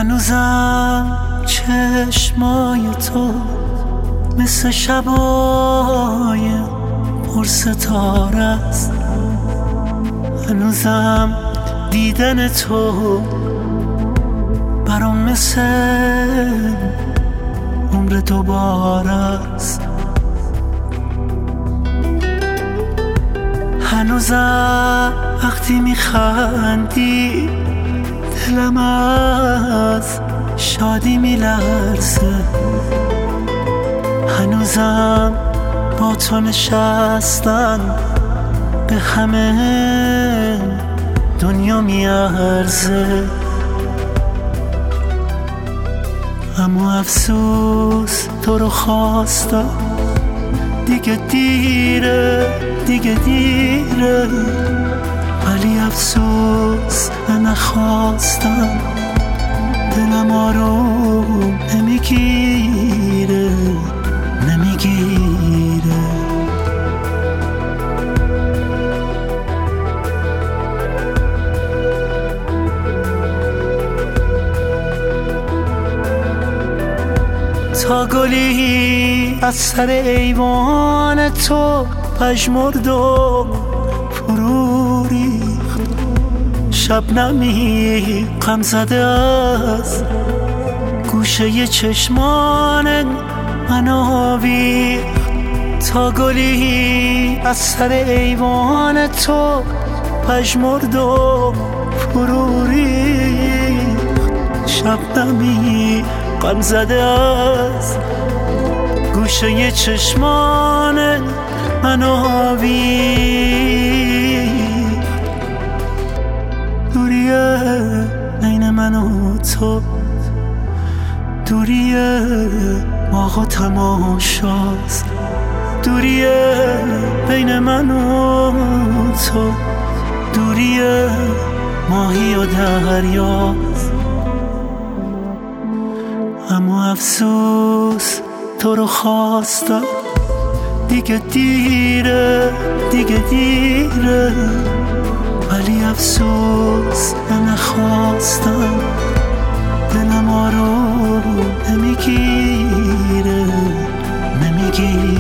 هنوزم چشمای تو مثل شبای پر ستاره است. هنوزم دیدن تو برام مثل عمر دوباره است. هنوزم وقتی میخندی دلم از شادی میلرزه. هنوزم با تو نشستن به همه دنیا میارزه. اما افسوس تو رو خواستم، دیگه دیره دیگه دیره. ولی افسوس نخواستم، دلم آروم نمیگیره نمیگیره. تا گلی از سر ایوان تو پژمرد و فرو ریخت. شبنمی غم زده از گوشه چشمان من آویخت. تا گلی از سر ایوان تو پژمرد و فرو ریخت. شبنمی غم زده از گوشه چشمان من آویخت. دوریه بین من و تو، دوریه باغ و تماشاست. دوریه بین من و تو، دوریه ماهی و دریاست. اما افسوس تو رو خواستم، دیگه دیره دیگه دیره. ولی افسوس نخواستم، دلم آروم نمیگیره نمیگیره.